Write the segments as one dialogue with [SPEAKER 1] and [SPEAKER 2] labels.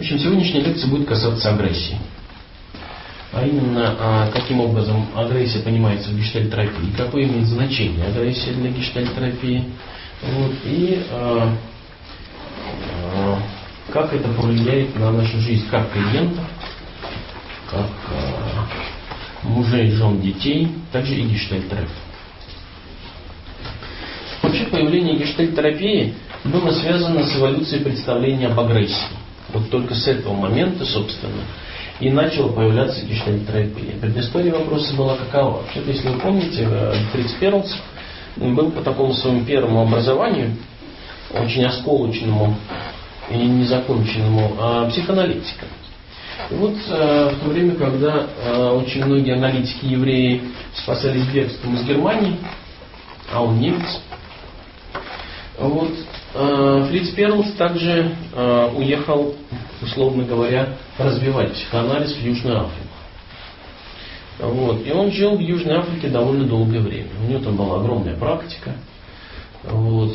[SPEAKER 1] общем, сегодняшняя лекция будет касаться агрессии. А именно, каким образом агрессия понимается в гештальт-терапии, какое имеет значение агрессия для гештальт-терапии, вот, и как это повлияет на нашу жизнь как клиентов, как мужей, жен, детей, также и гештальт-терапии. Вообще появление гештальт-терапии было связано с эволюцией представления об агрессии. Вот только с этого момента, собственно, и начала появляться гештальт-терапия. Предыстория вопроса была какова? Вообще-то, если вы помните, Фриц Перлс был по такому своему первому образованию, очень осколочному и незаконченному, психоаналитиком. И вот в то время, когда очень многие аналитики евреи спасались бегством из Германии, а он немец, вот, Фриц Перлс также уехал, условно говоря, развивать психоанализ в Южную Африку. Вот. И он жил в Южной Африке довольно долгое время. У него там была огромная практика, вот,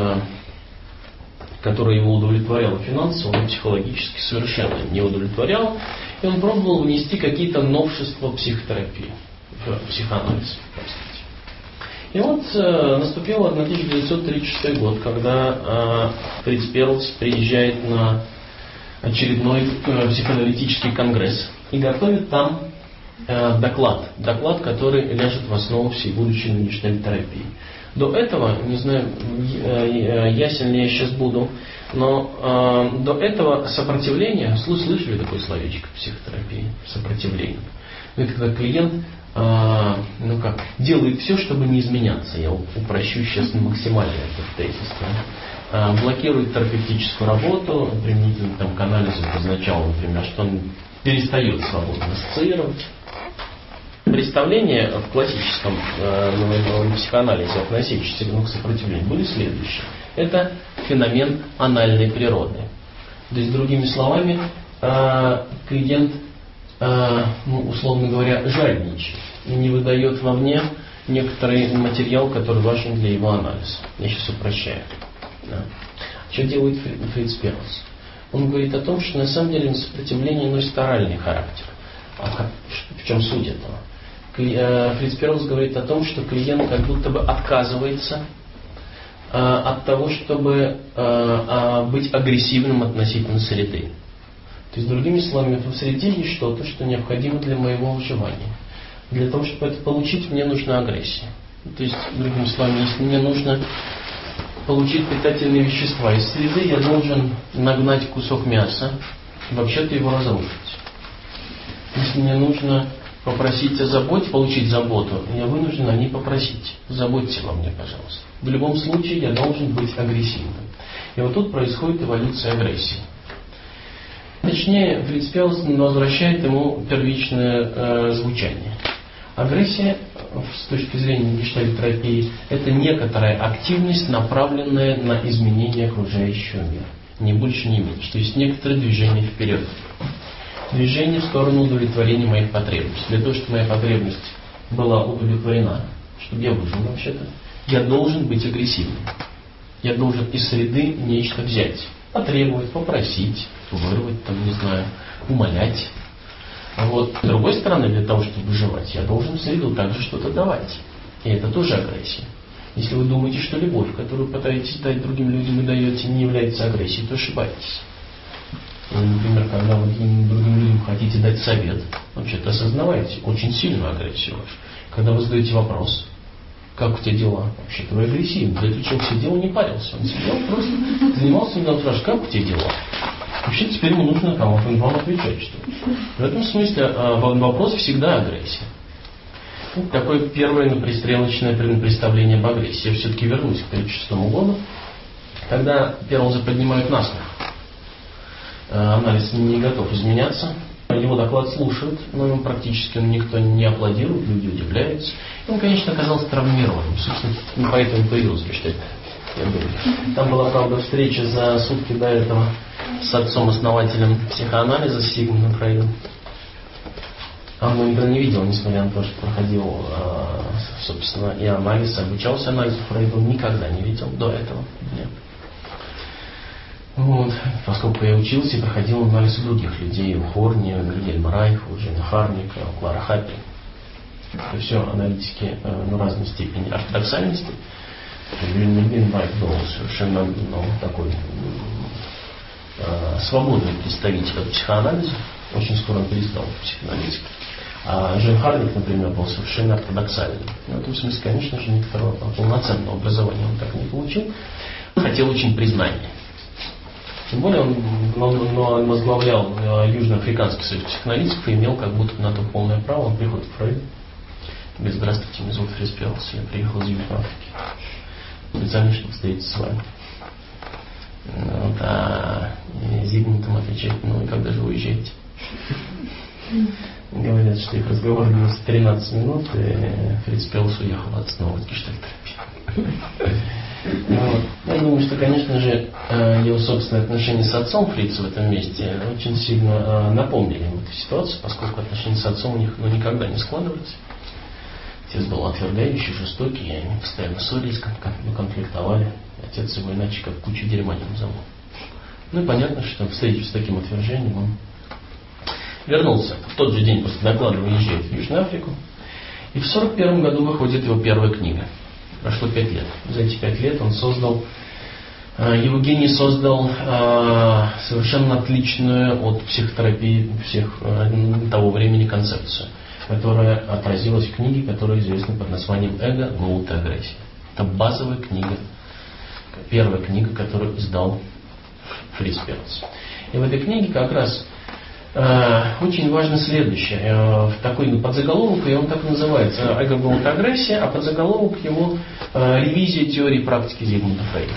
[SPEAKER 1] которая его удовлетворяла финансово, но психологически совершенно не удовлетворяла. И он пробовал внести какие-то новшества в психотерапию, в психоанализ. И вот наступил 1936 год, когда Фриц Перлс приезжает на очередной психоаналитический конгресс и готовит там доклад, который ляжет в основу всей будущей гештальт-терапии. До этого, не знаю, ясен ли я сейчас буду, но до этого сопротивление, слышали такое словечко в психотерапии, сопротивление. Это когда клиент делает все, чтобы не изменяться. Я упрощу сейчас максимально этот тезис. Блокирует терапевтическую работу, применительно там, к анализу означало, например, что он перестает свободно ассоциировать. Представления в классическом психоанализе, относящиеся к сопротивлению, были следующие. Это феномен анальной природы. То есть, другими словами, клиент, условно говоря, жадничает и не выдает вовне некоторый материал, который важен для его анализа. Я сейчас упрощаю. Да. Что делает Фриц Перлс? Он говорит о том, что на самом деле сопротивление носит оральный характер. В чем суть этого? Фриц Перлс говорит о том, что клиент как будто бы отказывается от того, чтобы быть агрессивным относительно среды. То есть, другими словами, в среде есть что-то, что необходимо для моего выживания. Для того, чтобы это получить, мне нужна агрессия. То есть, другими словами, если мне нужно получить питательные вещества из среды, я должен нагнать кусок мяса и вообще-то его разрушить. Если мне нужно попросить о заботе, получить заботу, я вынужден о ней попросить. Заботьте обо мне, пожалуйста. В любом случае я должен быть агрессивным. И вот тут происходит эволюция агрессии. Точнее, Фриц Перлс возвращает ему первичное звучание. Агрессия, с точки зрения гештальт-терапии, это некоторая активность, направленная на изменение окружающего мира. Ни больше, ни меньше. То есть некоторое движение вперед. Движение в сторону удовлетворения моих потребностей. Для того, чтобы моя потребность была удовлетворена, чтобы я выжил вообще-то, я должен быть агрессивным. Я должен из среды нечто взять. Потребовать, попросить, вырвать, там, не знаю, умолять. А вот с другой стороны, для того, чтобы выживать, я должен в среду также что-то давать. И это тоже агрессия. Если вы думаете, что любовь, которую пытаетесь дать другим людям и даете, не является агрессией, то ошибаетесь. Например, когда вы другим людям хотите дать совет, вообще-то осознаваете очень сильную агрессию вашу. Когда вы задаете вопрос, как у тебя дела? Вообще-то вы агрессивны. Этот человек сидел и не парился. Он сидел просто, занимался и спрашивал, как у тебя дела? Вообще теперь ему нужно вам отвечать что-то. В этом смысле вопрос всегда агрессия. Вот такое первое пристрелочное представление об агрессии. Я все-таки вернусь к 1936 году. Тогда Перлза поднимают насмех. Анализ не готов изменяться. Его доклад слушают, но ему практически никто не аплодирует, люди удивляются. И он, конечно, оказался травмированным. Собственно, поэтому появился гештальт-терапия. Там была, правда, встреча за сутки до этого с отцом-основателем психоанализа, с Сигмундом Фрейдом. Он его не видел, несмотря на то, что проходил, собственно, и анализ, обучался анализу Фрейда, он никогда не видел до этого. Нет. Вот. Поскольку я учился и проходил анализ у других людей, у Хорни, у Вильгельма Райха, у Джина Харника, у Клара Хаппи. Это все аналитики разной степени ортодоксальности. Вильгельм Райх был совершенно такой свободный представитель психоанализа. Очень скоро он перестал психоанализик. А Джин Харник, например, был совершенно ортодоксальным. В этом смысле, конечно же, некоторого полноценного образования он так не получил. Хотел очень признания. Тем более он возглавлял Южноафриканский союз психоаналитиков и имел как будто на то полное право. Он приходит в Фрейд. Говорит: здравствуйте, меня зовут Фриц Перлс, я приехал из Южной Африки. Специально, чтобы встретиться с вами. Вот, а Зигмунд им отвечает: ну и когда же вы уезжаете? Говорят, что их разговор длился 13 минут, и Фриц Перлс уехал от снова от гештальтерапии. Вот. Я думаю, что, конечно же, его собственные отношения с отцом Фрица в этом месте очень сильно напомнили ему эту ситуацию, поскольку отношения с отцом у них никогда не складывались. Отец был отвергающий, жестокий, и они постоянно ссорились, конфликтовали. Отец его иначе как кучу дерьма не назову. Ну и понятно, что, встретившись с таким отвержением, он вернулся. В тот же день после доклада уезжает в Южную Африку. И в 1941 году выходит его первая книга. Прошло 5 лет. За эти 5 лет он создал, Евгений создал совершенно отличную от психотерапии всех того времени концепцию, которая отразилась в книге, которая известна под названием «Эго, голод и агрессия». Это базовая книга, первая книга, которую издал Фриц Перлс. И в этой книге как раз очень важно следующее. Такой подзаголовок, и он так и называется: «Эго, голод и агрессия», а подзаголовок его «Ревизия теории и практики Зигмунда Фрейда».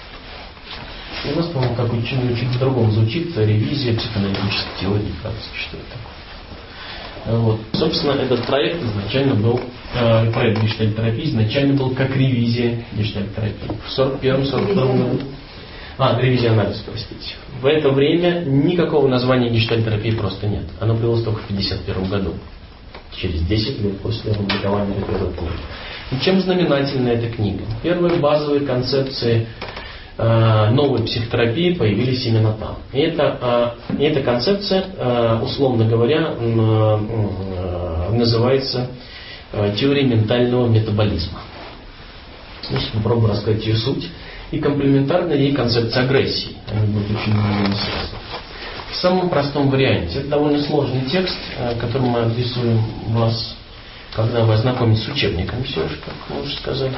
[SPEAKER 1] У нас, по-моему, как чуть по-другому звучит: «Ревизия психоаналитической теории и практики». Что это такое? Вот. Собственно, этот проект изначально был, проект гештальтерапии изначально был как ревизия гештальтерапии. В 1941-1942 году. Ревизия анализа, простите. В это время никакого названия гештальтерапии просто нет. Оно появилось только в 1951 году. Через 10 лет после опубликования этой первой книги. И чем знаменательна эта книга? Первые базовые концепции новой психотерапии появились именно там. И эта концепция, условно говоря, называется теорией ментального метаболизма. Значит, попробую рассказать ее суть. И комплементарная ей концепция агрессии. Они будут очень связаны. В самом простом варианте. Это довольно сложный текст, которым мы адресуем вас, когда вы ознакомитесь с учебником, все же, как мы уже сказали.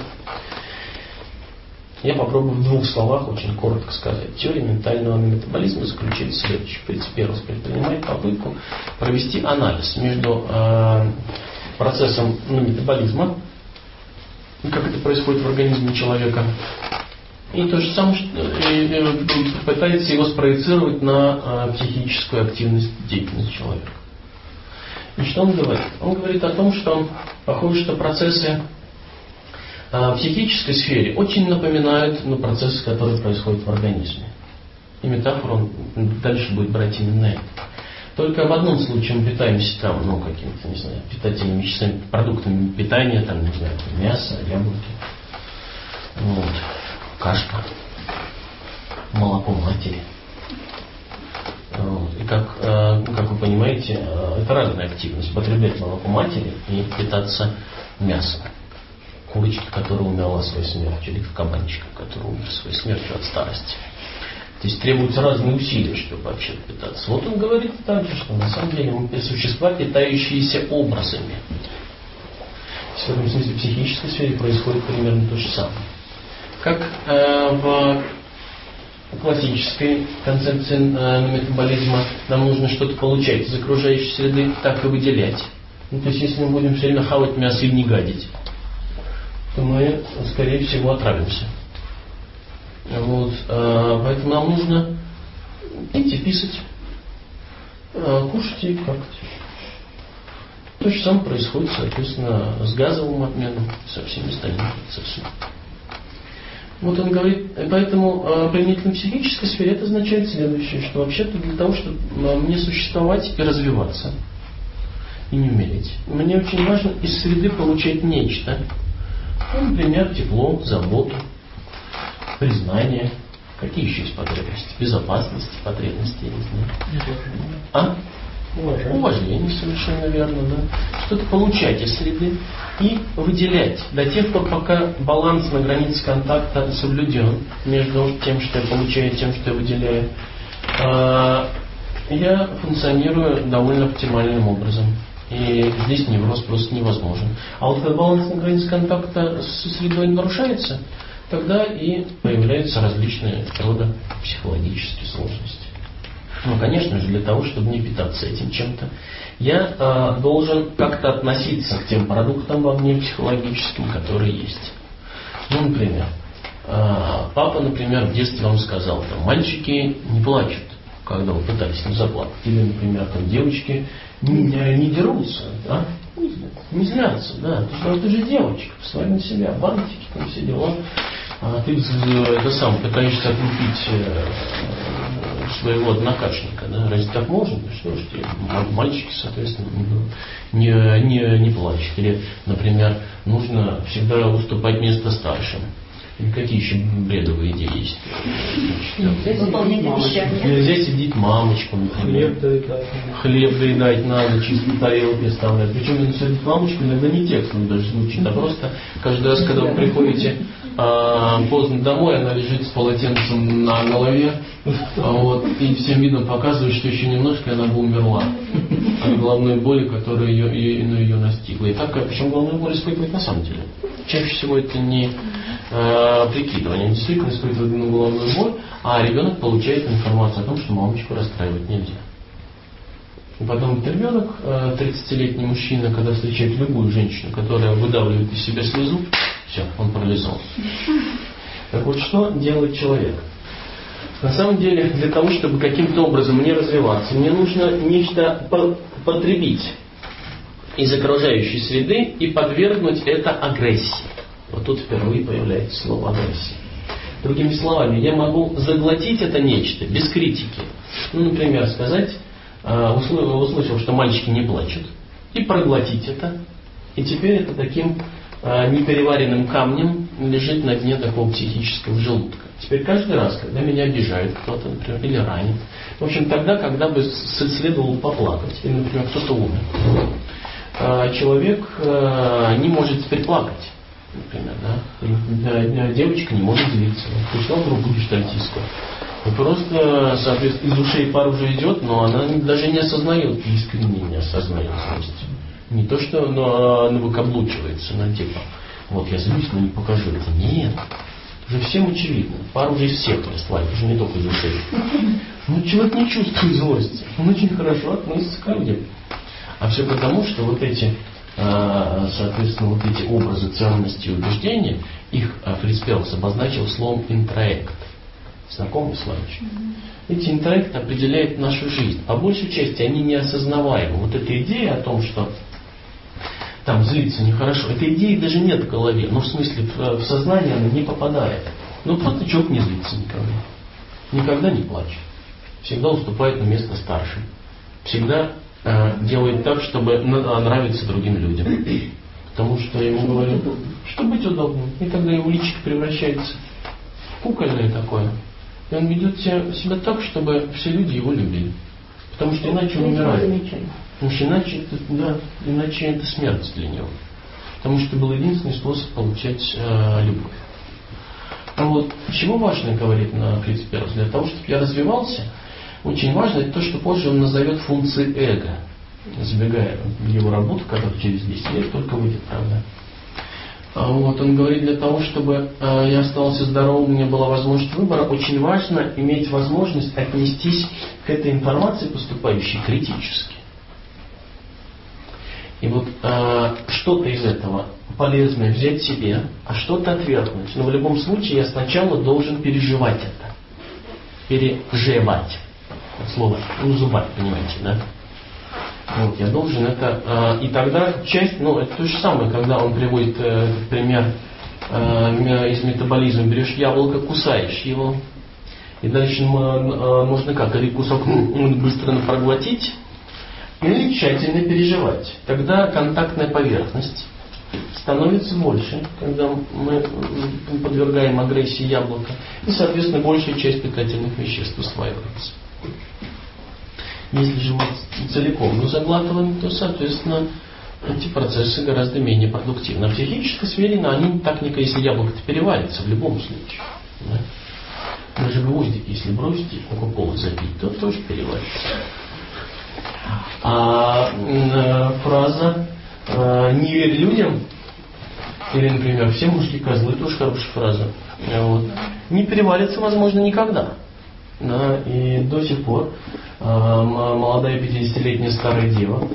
[SPEAKER 1] Я попробую в 2 словах очень коротко сказать. Теория ментального метаболизма заключает следующее. Фриц Перлс предпринимает попытку провести анализ между процессом метаболизма, как это происходит в организме человека, и то же самое пытается его спроецировать на психическую активность, деятельность человека. И что он говорит? Он говорит о том, что похоже, что процессы в психической сфере очень напоминают процессы, которые происходят в организме. И метафору он дальше будет брать именно это. Только в одном случае мы питаемся какими-то, не знаю, питательными веществами, продуктами питания, не знаю, мясо, яблоки, кашка, молоко матери. И как вы понимаете, это разная активность. Потреблять молоко матери и питаться мясом. Курочка, которая умерла своей смертью, или кабанчика, который умер своей смертью от старости. То есть требуются разные усилия, чтобы вообще питаться. Вот он говорит также, что на самом деле мы существа, питающиеся образами. В этом смысле в психической сфере происходит примерно то же самое. Как в классической концепции метаболизма нам нужно что-то получать из окружающей среды, так и выделять. То есть если мы будем все время хавать мясо и не гадить, то мы, скорее всего, отравимся. Поэтому нам нужно пить и писать, кушать и какать. То же самое происходит, соответственно, с газовым обменом, со всеми остальными процессами. Вот он говорит, поэтому применительно в психической сфере это означает следующее, что вообще-то для того, чтобы мне существовать и развиваться, и не умереть, мне очень важно из среды получать нечто. Например, тепло, заботу, признание, Какие еще есть потребности? Безопасности, потребности, я не знаю. Уважение, совершенно верно, да. Что-то получать из среды и выделять до тех пор, пока баланс на границе контакта соблюден между тем, что я получаю, и тем, что я выделяю. Я функционирую довольно оптимальным образом. И здесь невроз просто невозможен. А вот когда баланс на границе контакта со средой нарушается, тогда и появляются различные рода психологические сложности. Ну, конечно же, для того, чтобы не питаться этим чем-то, я должен как-то относиться к тем продуктам во мне психологическим, которые есть. Ну, например, папа, например, в детстве вам сказал, там, мальчики не плачут, когда вы пытались им заплакать. Или, например, там, девочки не дерутся, да? Не злятся, да. Ты же девочка, посмотри на себя, бантики, там все дела. А ты пытаешься отлупить своего однокашника, да? Разве так можно? Что ж, мальчики, соответственно, не плачут. Или, например, нужно всегда уступать место старшим. И какие еще бредовые идеи есть? Нельзя сидеть мамочку, например. Хлеб доедать надо, чистые тарелки оставлять. Причем сидеть мамочку иногда не текстом даже звучит, а просто каждый раз, когда вы приходите поздно домой, она лежит с полотенцем на голове, и всем видом показывает, что еще немножко она бы умерла от головной боли, которая ее настигла. И так, причем головную боль испытывает на самом деле. Чаще всего это не прикидывание, они действительно испытывают головную боль, а ребенок получает информацию о том, что мамочку расстраивать нельзя. И потом этот ребенок, 30-летний мужчина, когда встречает любую женщину, которая выдавливает из себя слезу, все, он парализован. Так вот, что делает человек? На самом деле, для того, чтобы каким-то образом мне развиваться, мне нужно нечто потребить из окружающей среды и подвергнуть это агрессии. Вот тут впервые появляется слово агрессия. Другими словами, я могу заглотить это нечто без критики. Ну, например, сказать, услышал, что мальчики не плачут, и проглотить это. И теперь это таким непереваренным камнем лежит на дне такого психического желудка. Теперь каждый раз, когда меня обижает кто-то, например, или ранит, в общем, тогда, когда бы следовало поплакать, или, например, кто-то умер, человек не может теперь плакать. Например, да? Девочка не может злиться. Пришла в другую гештальтистку. И просто, соответственно, из ушей пар уже идет, но она даже не осознает, искренне не осознает злость. Не то, что она выкаблучивается, на типа, вот я злюсь, но не покажу это. Нет. Уже всем очевидно. Пар уже из всех раствалит, уже не только из ушей. Но человек не чувствует злости. Он очень хорошо относится к людям. А все потому, что вот эти, соответственно, вот эти образы ценности и убеждения, их Фриц Перлс обозначил словом интроект. Знакомый с вами? Эти интроекты определяют нашу жизнь. По большей части они неосознаваемы. Вот эта идея о том, что там злиться нехорошо, этой идеи даже нет в голове. Но в смысле в сознание она не попадает. Ну просто человек не злится никогда. Никогда не плачет. Всегда уступает на место старшим. Всегда делает так, чтобы нравиться другим людям. Потому что ему говорят, что быть удобным. И тогда его личико превращается в кукольное такое. И он ведет себя так, чтобы все люди его любили. Потому что иначе он умирает. Потому что иначе это смерть для него. Потому что был единственный способ получать любовь. А вот чего важно, говорит на Фриц Перлс, для того, чтобы я развивался, очень важно это то, что позже он назовет функцией эго. Забегая в его работу, которая через 10 лет только выйдет, правда. Вот, он говорит, для того, чтобы я остался здоровым, у меня была возможность выбора, очень важно иметь возможность отнестись к этой информации, поступающей критически. И вот что-то из этого полезное взять себе, а что-то отвергнуть. Но в любом случае я сначала должен переживать это. Переживать. Слово зубать, понимаете, да? Вот, я должен это... и тогда часть, это то же самое, когда он приводит пример из метаболизма. Берешь яблоко, кусаешь его, и дальше можно как? Или кусок быстро проглотить, или тщательно переживать. Тогда контактная поверхность становится больше, когда мы подвергаем агрессии яблока, и, соответственно, большая часть питательных веществ усваивается. Если же мы целиком заглатываем, то, соответственно, эти процессы гораздо менее продуктивны. А в психической сфере, они так никак, если яблоко-то переварится в любом случае. Да? Даже гвоздик, если бросить и кока-колу запить, то тоже переварится. Фраза «не верь людям», или, например, «все мужики козлы», тоже хорошая фраза, не переварится, возможно, никогда. Да, и до сих пор молодая 50-летняя старая дева,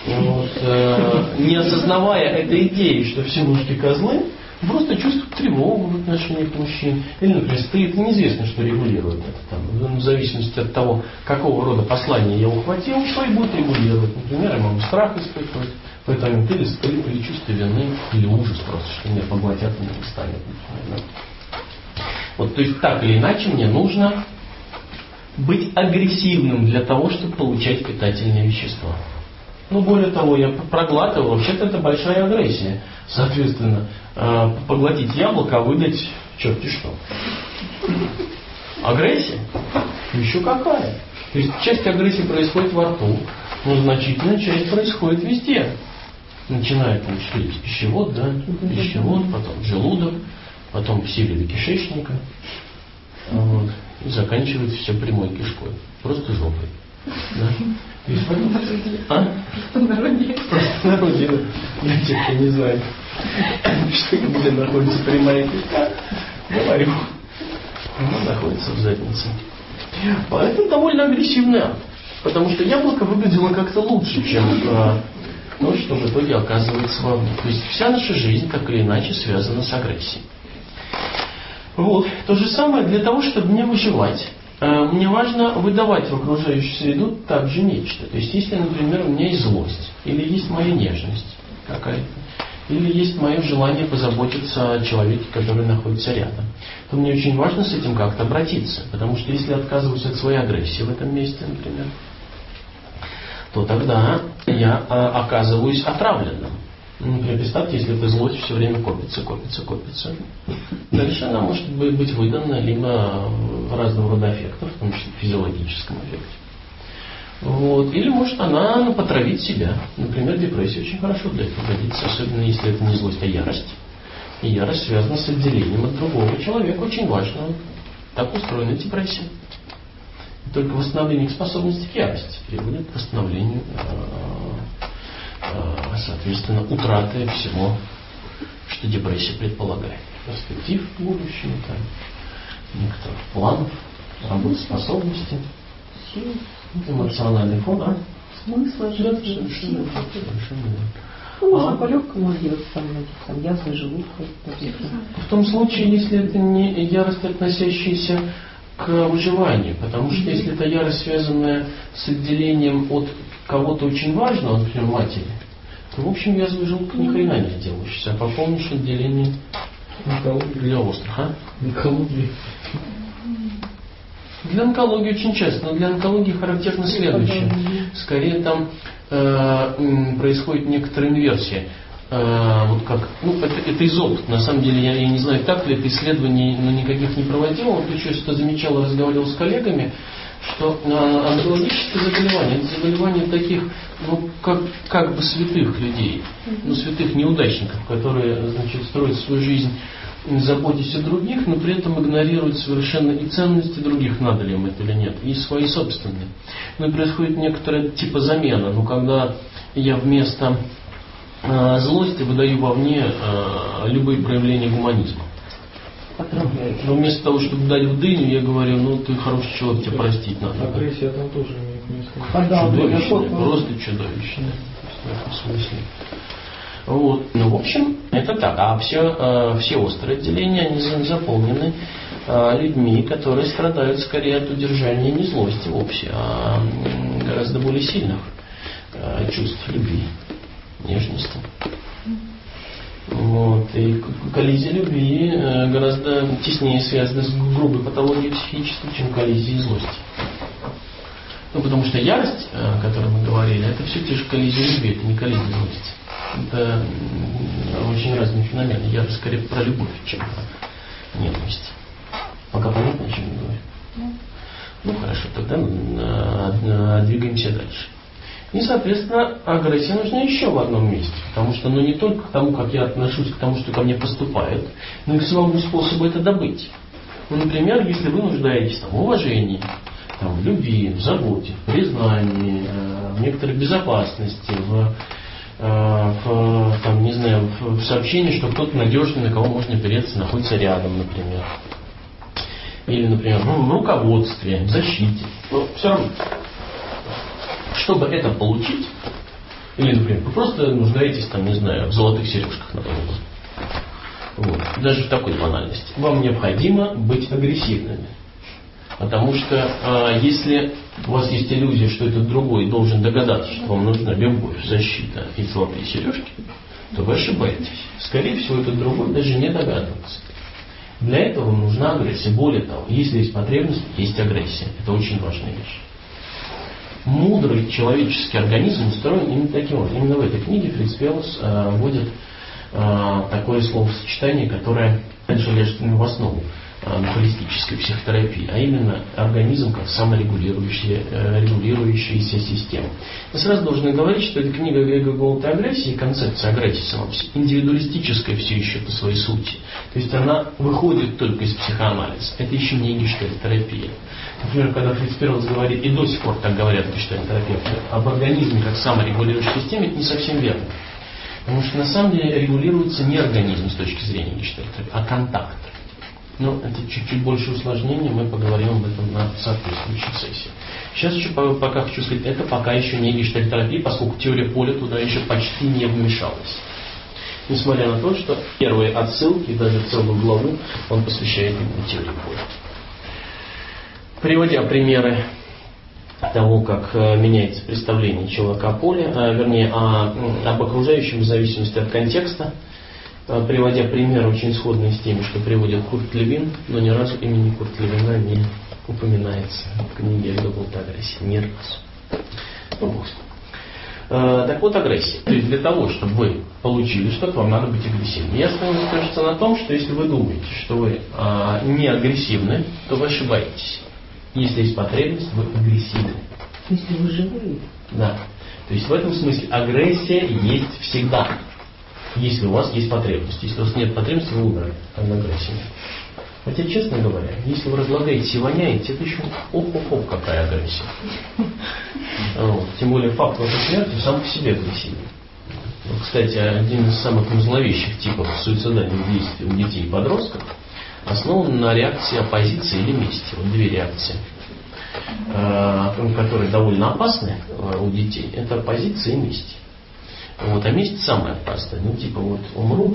[SPEAKER 1] не осознавая этой идеи, что все мужики козлы, просто чувствует тревогу в отношении к мужчин. Или, например, стыд. Неизвестно, что регулирует это. В зависимости от того, какого рода послание я ухватил, что и будет регулировать. Например, я могу страх испытывать в этот момент, или стыд, или чувство вины, или ужас просто, что меня поглотят и не станет. То есть так или иначе мне нужно быть агрессивным для того, чтобы получать питательные вещества. Более того, я проглатываю, вообще-то это большая агрессия. Соответственно, поглотить яблоко, а выдать черти что. Агрессия? Еще какая? То есть часть агрессии происходит во рту, но значительная часть происходит везде. Начиная с пищевод, потом желудок, потом силе до кишечника. И заканчивается все прямой кишкой. Просто жопой. Да? Простонародье. Для тех, кто не знает, где находится прямая кишка, говорю. Она находится в заднице. Это довольно агрессивный акт. Потому что яблоко выглядело как-то лучше, чем то, что в итоге оказывается вовне. То есть вся наша жизнь так или иначе связана с агрессией. То же самое для того, чтобы мне выживать. Мне важно выдавать в окружающую среду также нечто. То есть, если, например, у меня есть злость, или есть моя нежность какая-то, или есть мое желание позаботиться о человеке, который находится рядом, то мне очень важно с этим как-то обратиться. Потому что если я отказываюсь от своей агрессии в этом месте, например, то тогда я оказываюсь отравленным. Например, представьте, если эта злость все время копится. Дальше она может быть выдана либо разного рода эффектов, в том числе в физиологическом эффекте. Или может она потравить себя. Например, депрессия очень хорошо для этого годится, особенно если это не злость, а ярость. И ярость связана с отделением от другого человека, очень важно. Так устроена депрессия. И только восстановление способности к ярости приводит к восстановлению, соответственно, утраты всего, что депрессия предполагает. Перспектив в будущем, некоторых планов, работоспособности, эмоциональный фон.
[SPEAKER 2] Смысла жизни. Можно по-легкому делать язвой желудка.
[SPEAKER 1] В том случае, если это не ярость, относящаяся к выживанию. Потому что если это ярость, связанная с отделением от кого-то очень важного, например, матери, то, в общем, язвой желудка ни хрена не сделаешься, а пополнишь отделение для острых. Для онкологии очень часто, но для онкологии характерно следующее. Скорее там происходит некоторая инверсия. Это из опыта. На самом деле я не знаю, так ли это исследование, но никаких не проводил. Вот еще что замечал, разговаривал с коллегами, что онкологические заболевания, это заболевания таких, как бы святых людей, святых неудачников, которые, строят свою жизнь, заботясь о других, но при этом игнорируют совершенно и ценности других, надо ли им это или нет, и свои собственные. И происходит некоторая типа замена. Когда я вместо злости выдаю вовне любые проявления гуманизма. Но вместо того, чтобы дать в дыню, я говорю, ты хороший человек, тебе простить надо.
[SPEAKER 3] Агрессия там тоже имеет место.
[SPEAKER 1] Чудовищная, просто чудовищная. В этом смысле. В общем, это так. А все острые отделения, они заполнены людьми, которые страдают скорее от удержания не злости вовсе, а гораздо более сильных чувств любви, нежности. И коллизия любви гораздо теснее связана с грубой патологией психической, чем коллизия злости. Ну, потому что ярость, о которой мы говорили, это все те же коллизии любви, это не коллизия злости. Это очень разные феномены. Ярость скорее про любовь, чем про ненависть. Пока понятно, о чем я говорю? Ну хорошо, тогда двигаемся дальше. И, соответственно, агрессия нужна еще в одном месте. Потому что, не только к тому, как я отношусь к тому, что ко мне поступает, но и к самому способу это добыть. Ну, например, если вы нуждаетесь в уважении, в любви, в заботе, в признании, в некоторой безопасности, в сообщении, что кто-то надежный, на кого можно опереться, находится рядом, например. Или, например, в руководстве, в защите. Но все равно. Чтобы это получить, или, например, вы просто нуждаетесь, в золотых сережках, например. Вот. Даже в такой банальности. Вам необходимо быть агрессивными. Потому что если у вас есть иллюзия, что этот другой должен догадаться, что вам нужна любовь, защита и золотые сережки, то вы ошибаетесь. Скорее всего, этот другой даже не догадывается. Для этого вам нужна агрессия. Более того, если есть потребность, есть агрессия. Это очень важная вещь. Мудрый человеческий организм устроен именно таким образом. Именно в этой книге Фриц Перлс вводит такое словосочетание, которое лежит в основу холистической психотерапии, а именно организм как саморегулирующаяся система. Мы сразу должны говорить, что эта книга эго, голод и агрессия, концепция агрессии сама индивидуалистическая все еще по своей сути. То есть она выходит только из психоанализа. Это еще не гештальт-терапия. Например, когда Фриц Перлс говорит, и до сих пор так говорят гештальт-терапевты, об организме как саморегулирующей системе, это не совсем верно. Потому что на самом деле регулируется не организм с точки зрения гештальт-терапии, а контакт. Но это чуть-чуть больше усложнений, мы поговорим об этом на соответствующей сессии. Сейчас еще пока хочу сказать, это пока еще не гештальт-терапия, поскольку теория поля туда еще почти не вмешалась. Несмотря на то, что первые отсылки, даже целую главу, он посвящает именно теории поля. Приводя примеры того, как меняется представление человека о поле, об окружающем в зависимости от контекста, приводя примеры очень сходные с теми, что приводит Курт Левин, но ни разу имени Курт Левина не упоминается в книге «Эго, голод и агрессия». Ни разу. Так вот, агрессия. То есть для того, чтобы вы получили что-то, вам надо быть агрессивным. Я становлюсь, кажется, на том, что если вы думаете, что вы не агрессивны, то вы ошибаетесь. Если есть потребность, вы агрессивны.
[SPEAKER 2] Если вы живые.
[SPEAKER 1] Да. То есть в этом смысле агрессия есть всегда. Если у вас есть потребность. Если у вас нет потребности, вы умерли от агрессии. Хотя, честно говоря, если вы разлагаете и воняете, это еще оп-оп-оп, какая агрессия. Тем более факт вашей смерти сам по себе агрессивный. Кстати, один из самых зловещих типов суицидальных действий у детей и подростков основан на реакции оппозиции или мести. Вот две реакции, которые довольно опасны у детей. Это оппозиция и месть. А месть самая опасная. Умру,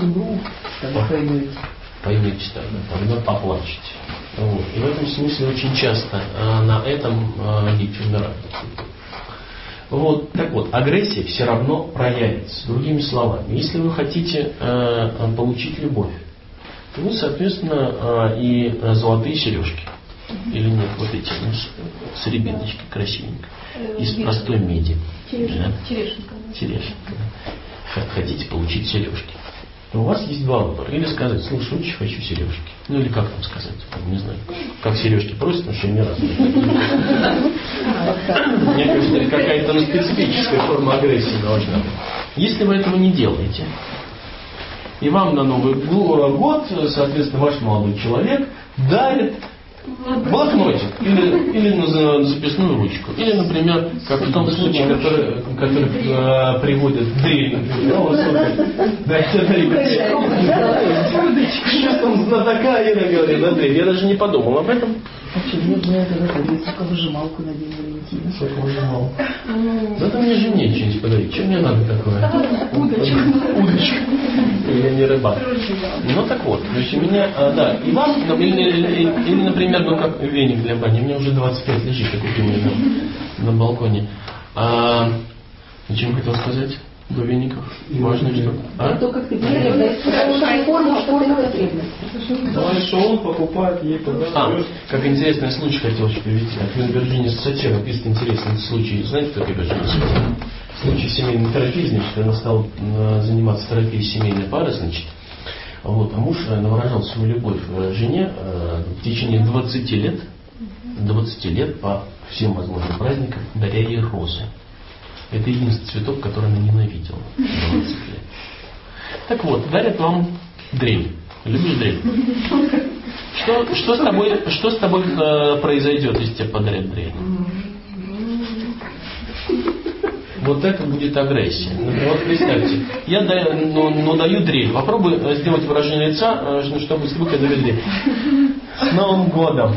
[SPEAKER 1] поймете тогда поплачете. И в этом смысле очень часто на этом дети умирают. Так вот, агрессия все равно проявится. Другими словами, если вы хотите получить любовь, то вы, соответственно, и золотые сережки. Или нет, вот эти, с рябиночкой красивенько. Из простой меди. Терешенка. Хотите получить сережки. У вас есть два выбора. Или сказать, слушай, очень хочу сережки. Или как там сказать? Не знаю. Как сережки просят, потому что я ни разу не знаю. Мне кажется, это какая-то специфическая форма агрессии должна быть. Если вы этого не делаете, и вам на Новый год, соответственно, ваш молодой человек дарит блокнотик или на записную ручку. Или, например, как в том случае, который приводит Дрель. Сейчас там знатока Ира говорит, Дрель. Я даже не подумал об этом.
[SPEAKER 2] Вообще, мне знаю, когда подарить соковыжималку на день Валентина.
[SPEAKER 1] Соковыжималку. Надо мне жене что-нибудь подарить. Что мне надо такое?
[SPEAKER 2] Удочку.
[SPEAKER 1] Я не рыбак. Так вот, то есть у меня, и вам, или, например, как веник для бани, у меня уже 25 лежит, я купил на балконе. О чем хотел сказать? до веников. Важно, что...
[SPEAKER 2] То, как ты говоришь, это форма, что ты потребность.
[SPEAKER 3] Потому что он покупает ей подарок.
[SPEAKER 1] Как интересный случай хотел еще привести. От Вирджиния Саче описан интересный случай. Знаете, кто такой Вирджиния Саче? Случай семейной терапии, значит, она стала заниматься терапией семейной пары, значит. Вот, а муж выражал свою любовь жене в течение 20 лет. 20 лет по всем возможным праздникам, даря ей розы. Это единственный цветок, который она ненавидела 20 лет. Так вот, дарят вам дрель. Любишь дрель? Что с тобой произойдет, если тебе подарят дрель? Вот это будет агрессия. Вот представьте, я даю дрель. Попробуй сделать выражение лица, чтобы звук дали дрель. С Новым годом!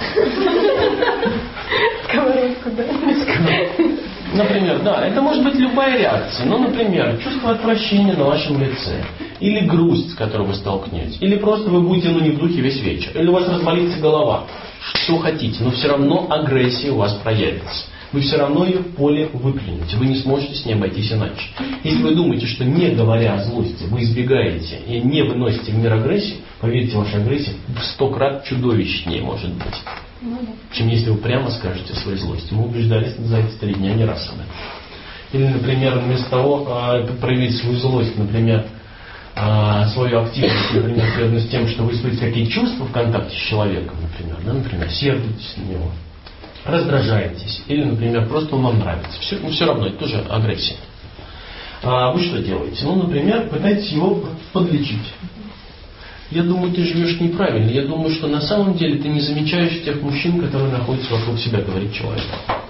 [SPEAKER 2] Сковородку, да?
[SPEAKER 1] Например, да, это может быть любая реакция. Ну, например, чувство отвращения на вашем лице. Или грусть, с которой вы столкнетесь. Или просто вы будете не в духе весь вечер. Или у вас разболится голова. Что хотите, но все равно агрессия у вас проявится. Вы все равно ее в поле выплюнете. Вы не сможете с ней обойтись иначе. Если вы думаете, что не говоря о злости, вы избегаете и не выносите в мир агрессию, поверьте, ваша агрессия в 100 крат чудовищнее может быть, чем если вы прямо скажете о своей злости. Мы убеждались за эти 3 дня не раз об этом. Или, например, вместо того, проявить свою злость, например, свою активность, например, связанную с тем, что вы испытываете какие-то чувства в контакте с человеком, например, да, например, сердитесь на него, раздражаетесь, или, например, просто он вам нравится. Все равно, это тоже агрессия. Вы что делаете? Ну, например, пытаетесь его подлечить. Я думаю, ты живешь неправильно. Я думаю, что на самом деле ты не замечаешь тех мужчин, которые находятся вокруг себя, говорит человек.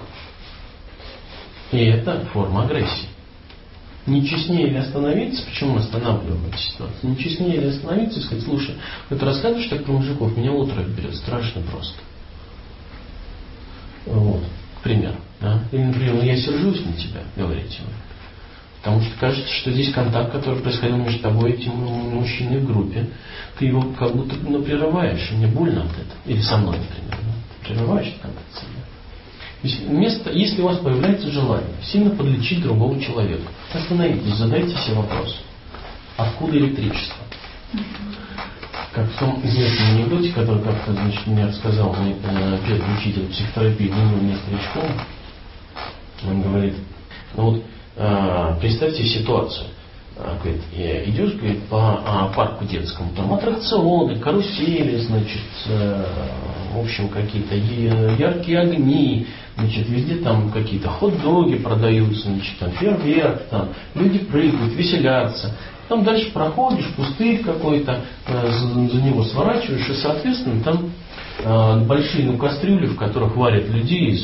[SPEAKER 1] И это форма агрессии. Не честнее ли остановиться? Почему мы останавливаем эту ситуацию? Не честнее ли остановиться и сказать: слушай, ты рассказываешь так про мужиков, меня отрыв берет, страшно просто. Вот, к примеру. Да? Или, например, я сержусь на тебя, говорите вы. Потому что кажется, что здесь контакт, который происходил между тобой и этим мужчиной в группе, ты его как будто прерываешь, и мне больно от этого. Или со мной, например. Да? Прерываешь контакт с собой. Если у вас появляется желание сильно подлечить другого человека, остановитесь, задайте себе вопрос. Откуда электричество? Как в том известном анекдоте, который как-то, значит, мне рассказал мой первый учитель психотерапии, мне старичком, он говорит, ну вот, представьте ситуацию. Говорит, идешь, говорит, по парку детскому, там аттракционы, карусели, значит, в общем, какие-то яркие огни, значит, везде там какие-то хот-доги продаются, значит, там фейерверк, там люди прыгают, веселятся. Там дальше проходишь, пустырь какой-то, за него сворачиваешь, и, соответственно, там большие кастрюли, в которых варят людей,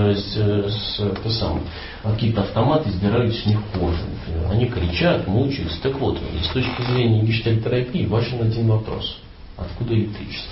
[SPEAKER 1] какие-то автоматы сдирают с них кожу. Например. Они кричат, мучаются. Так вот, с точки зрения гештальтерапии важен один вопрос. Откуда электричество?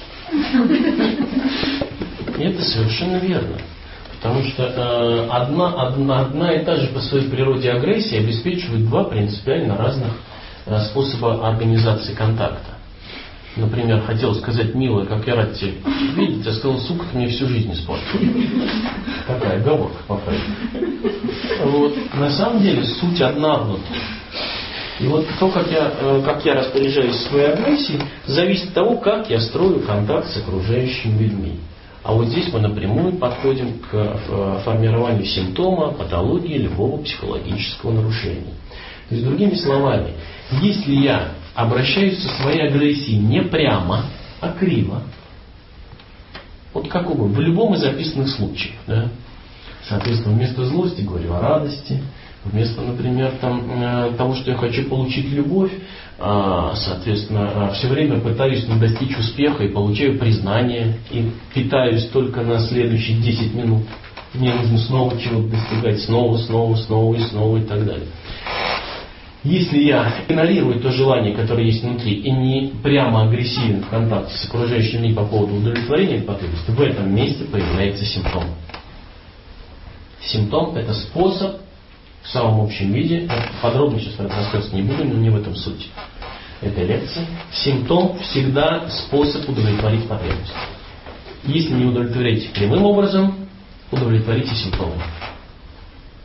[SPEAKER 1] И это совершенно верно. Потому что одна и та же по своей природе агрессия обеспечивает 2 принципиально разных способа организации контакта. Например, хотел сказать: милая, как я рад тебя видеть, я сказал: сука, ты мне всю жизнь испортил. Такая оговорка по фразе. Вот. На самом деле суть одна внутри. И вот то, как я распоряжаюсь своей агрессией, зависит от того, как я строю контакт с окружающими людьми. А вот здесь мы напрямую подходим к формированию симптома, патологии любого психологического нарушения. То есть, другими словами, если я обращаюсь со своей агрессией не прямо, а криво, вот как угодно, в любом из описанных случаев, да? Соответственно, вместо злости говорю о радости, вместо, например, того, что я хочу получить любовь, соответственно, все время пытаюсь достичь успеха и получаю признание, и питаюсь только на следующие 10 минут. Мне нужно снова чего-то достигать, снова и так далее. Если я игнорирую то желание, которое есть внутри, и не прямо агрессивен в контакте с окружающими людьми по поводу удовлетворения потребностей, в этом месте появляется симптом. Симптом – это способ в самом общем виде, подробно сейчас рассказывать не буду, но не в этом суть этой лекции. Симптом всегда способ удовлетворить потребность. Если не удовлетворите прямым образом, удовлетворите симптомом.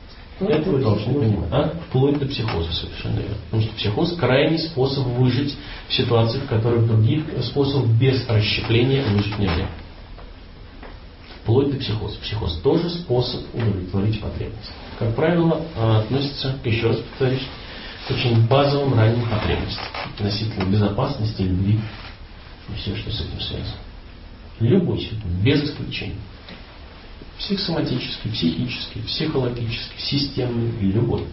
[SPEAKER 1] Это вы должны понимать. Вплоть до психоза, совершенно верно. Потому что психоз крайний способ выжить в ситуации, в которых других способов без расщепления выжить нельзя. Вплоть до психоза. Психоз тоже способ удовлетворить потребность. Как правило, относится, еще раз повторюсь, к очень базовым ранним потребностям. Относительно безопасности, любви и все, что с этим связано. Любой симптом, без исключения. Психосоматический, психический, психологический, системный, любой.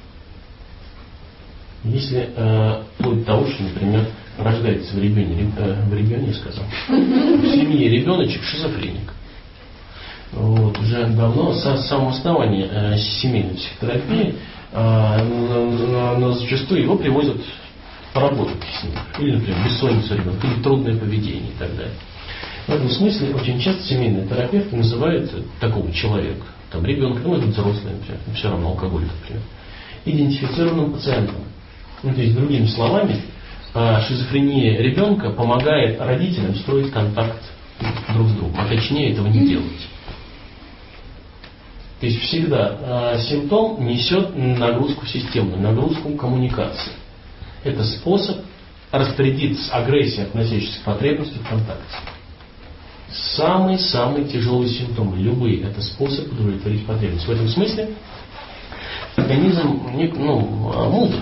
[SPEAKER 1] Если вплоть до того, что, например, рождается в ребенке, я сказал, в семье ребеночек шизофреник. Вот, уже давно, с самого основания семейной психотерапии, но зачастую его привозят поработать с ним. Или, например, бессонница ребенка, или трудное поведение и так далее. В этом смысле очень часто семейные терапевты называют такого человека, там ребенка, может быть взрослый, например, все равно алкоголь, например, идентифицированным пациентом. Ну, то есть, другими словами, шизофрения ребенка помогает родителям строить контакт друг с другом, а точнее этого не делать. То есть всегда симптом несет нагрузку системную, нагрузку коммуникации. Это способ распорядиться с агрессией, относящейся к потребности в контакте. Самые-самые тяжелые симптомы, любые, это способ удовлетворить потребность. В этом смысле организм мудр.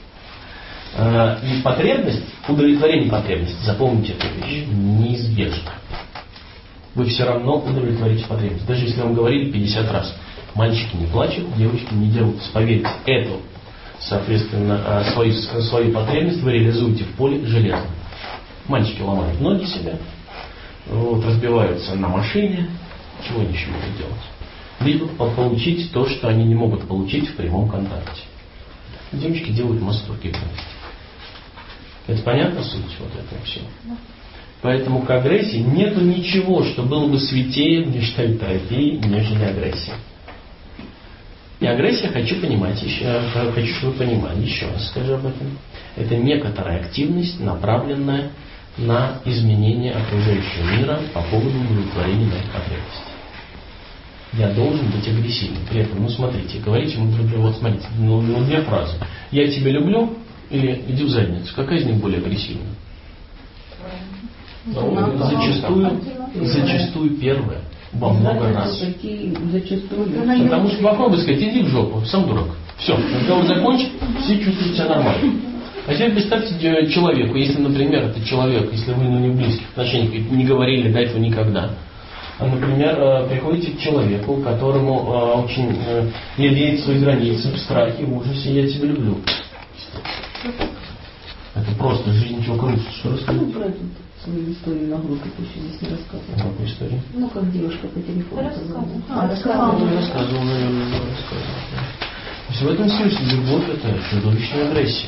[SPEAKER 1] И потребность, удовлетворение потребности, запомните эту вещь, неизбежно. Вы все равно удовлетворите потребность. Даже если вам говорили 50 раз. Мальчики не плачут, девочки не дерутся. Поверьте, эту, соответственно, свою потребность вы реализуете в поле железно. Мальчики ломают ноги себе, вот, разбиваются на машине, чего они еще могут делать? Либо получить то, что они не могут получить в прямом контакте. Девочки делают массу других. Это понятно суть вот этого всего? Поэтому к агрессии нету ничего, что было бы святее в гештальт-терапии, нежели агрессия. И агрессия, хочу, чтобы вы понимали, еще раз скажу об этом, это некоторая активность, направленная на изменение окружающего мира по поводу удовлетворения моих потребностей. Я должен быть агрессивным. При этом, смотрите, говорите ему друг другу, вот смотрите, две фразы. Я тебя люблю или иди в задницу. Какая из них более агрессивная? Зачастую первая. Во много раз. Потому что попробуй сказать, иди в жопу, сам дурак. Все, разговор закончен, все чувствуют себя нормально. А теперь представьте человеку, если, например, это человек, если вы не в близких отношениях не говорили до этого никогда, а, например, приходите к человеку, которому очень лелеет свои границы в страхе, в ужасе, я тебя люблю. Это просто жизнь вокруг. Что рассказать?
[SPEAKER 2] Про эту свою историю на группе ты еще здесь не рассказывала.
[SPEAKER 1] Какую историю?
[SPEAKER 2] Как девушка по телефону рассказывала.
[SPEAKER 1] Рассказывала, наверное, рассказывала. То есть в этом смысле любовь это чудовищная агрессия.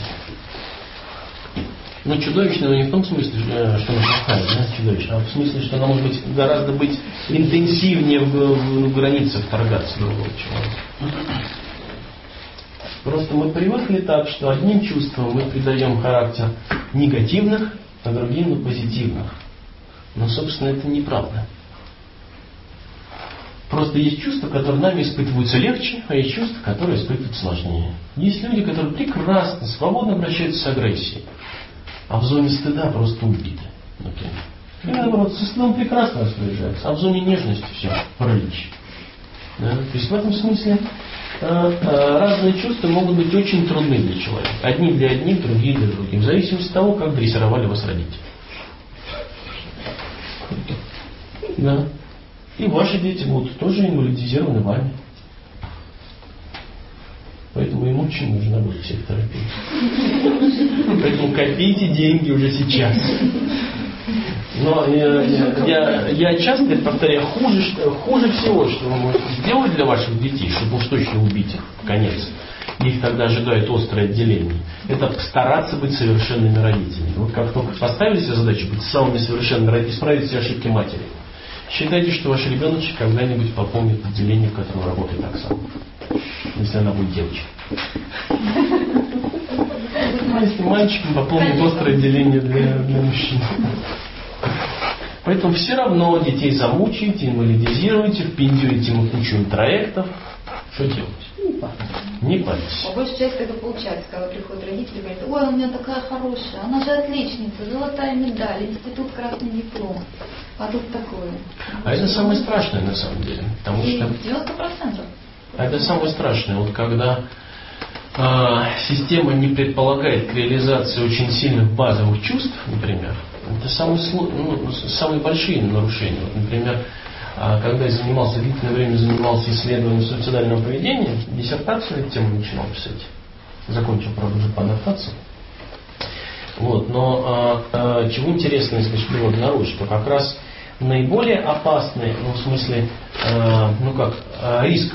[SPEAKER 1] Но чудовищная, но не в том смысле, что она плохая, чудовищная, а в смысле, что она может быть гораздо быть интенсивнее в границах вторгаться другого человека. Просто мы привыкли так, что одним чувствам мы придаем характер негативных, а другим позитивных. Но, собственно, это неправда. Просто есть чувства, которые нами испытываются легче, а есть чувства, которые испытываются сложнее. Есть люди, которые прекрасно, свободно обращаются с агрессией, а в зоне стыда просто убиты, например. И наоборот, со стыдом прекрасно распоряжаются, а в зоне нежности все, паралич. Да? То есть в этом смысле разные чувства могут быть очень трудны для человека. Одни для одних, другие для других. В зависимости от того, как дрессировали вас родители. Да. И ваши дети будут тоже инвалидизированы вами. Поэтому им очень нужна будет психотерапия. Поэтому копите деньги уже сейчас. Но я часто повторяю, хуже всего, что вы можете сделать для ваших детей, чтобы уж точно убить их в конец. Их тогда ожидает острое отделение. Это стараться быть совершенными родителями. Вот как только поставили себе задачу быть самыми совершенными родителями, исправить все ошибки матери. Считайте, что ваш ребеночек когда-нибудь пополнит отделение, в котором работает Оксана. Если она будет девочкой. Если мальчиком пополнит острое отделение для мужчин. Поэтому все равно детей замучаете, инвалидизируете, впендюрите ему кучу интроектов. Что делать? Не парься.
[SPEAKER 4] По большей части это получается, когда приходят родители и говорят: ой, у меня такая хорошая, она же отличница, золотая медаль, институт, красный диплом. А тут такое.
[SPEAKER 1] А это самое страшное на самом деле. Потому
[SPEAKER 4] И
[SPEAKER 1] что
[SPEAKER 4] 90%.
[SPEAKER 1] это самое страшное. Вот когда система не предполагает к реализации очень сильных базовых чувств, например, это самые большие нарушения. Вот, например, когда я длительное время занимался исследованием суицидального поведения, диссертацию на эту тему начинал писать. Закончил, правда, уже по адаптации. Вот, но чего интересно, если что обнаружить, что как раз наиболее опасный, в смысле, риск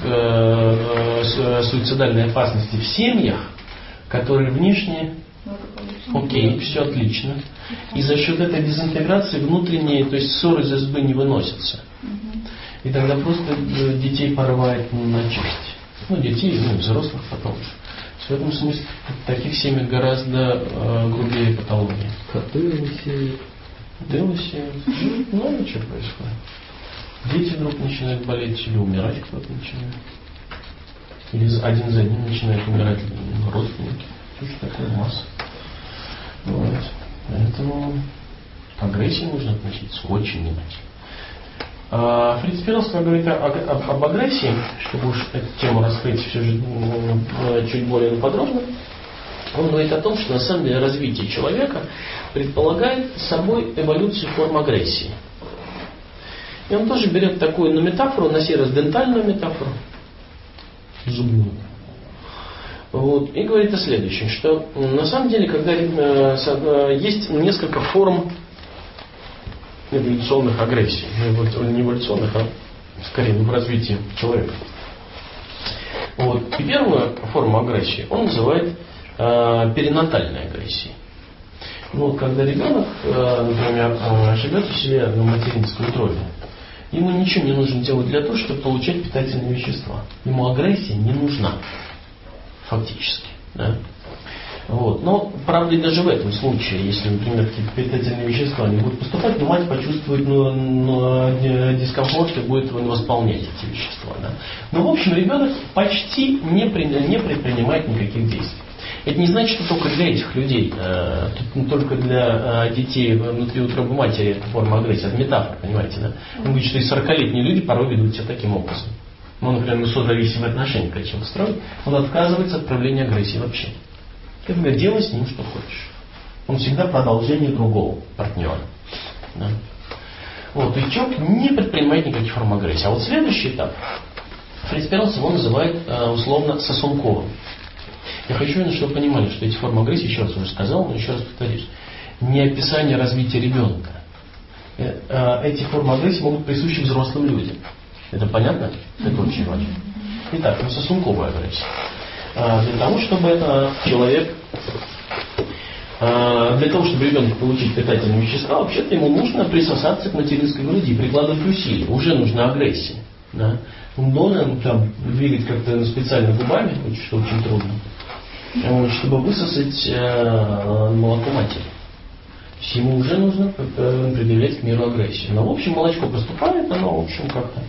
[SPEAKER 1] суицидальной опасности в семьях, которые внешне окей, все отлично. И за счет этой дезинтеграции внутренние, то есть ссоры из избы не выносятся. И тогда просто детей порывает на части. Детей, взрослых потом же. В этом смысле в таких семьях гораздо грубее патология.
[SPEAKER 3] Коты сеют.
[SPEAKER 1] Дело сеют. Много чего происходит. Дети вдруг начинают болеть или умирать кто-то начинает. Или один за одним начинают умирать родственники. Слушай, такая масса. Вот. Поэтому к агрессии нужно относиться очень внимательно. Фриц Перлс, когда говорит об агрессии, чтобы уж эту тему раскрыть все же чуть более подробно, он говорит о том, что на самом деле развитие человека предполагает собой эволюцию форм агрессии. И он тоже берет такую метафору, на сей раз дентальную метафору, зубную. Вот, и говорит о следующем, что на самом деле, когда есть несколько форм эволюционных агрессий, не эволюционных, а скорее в развитии человека. Вот. И первую форму агрессии он называет перинатальной агрессией. Когда ребенок, например, живет у себя на материнской утробе, ему ничего не нужно делать для того, чтобы получать питательные вещества. Ему агрессия не нужна. Фактически. Да? Вот. Но, правда, и даже в этом случае, если, например, какие-то питательные вещества не будут поступать, то мать почувствует дискомфорт и будет восполнять эти вещества. Да? Но, в общем, ребенок почти не предпринимает никаких действий. Это не значит, что только для этих людей, только для детей внутри утробы матери это форма агрессии. Это метафора, понимаете, да? Он говорит, что и 40-летние люди порой ведут себя таким образом. Например, созависимые отношения, когда человек строит, он отказывается от проявления агрессии вообще. Ты говоришь, делай с ним, что хочешь. Он всегда продолжение другого партнера. Да? Вот, и человек не предпринимает никаких форм агрессии. А вот следующий этап, Фриц Перлс его называет условно сосунковым. Я хочу, чтобы вы понимали, что эти формы агрессии, еще раз уже сказал, но еще раз повторюсь, не описание развития ребенка. Эти формы агрессии могут присущи взрослым людям. Это понятно? Это очень важно. Итак, сосунковая агрессия. Для того, чтобы ребенок получить питательные вещества, вообще-то ему нужно присосаться к материнской груди, прикладывать усилия. Уже нужна агрессия. Да? Он должен двигать как-то специально губами, что очень трудно, чтобы высосать молоко матери. Ему уже нужно предъявлять к миру агрессию. Но в общем молочко поступает, оно в общем как-то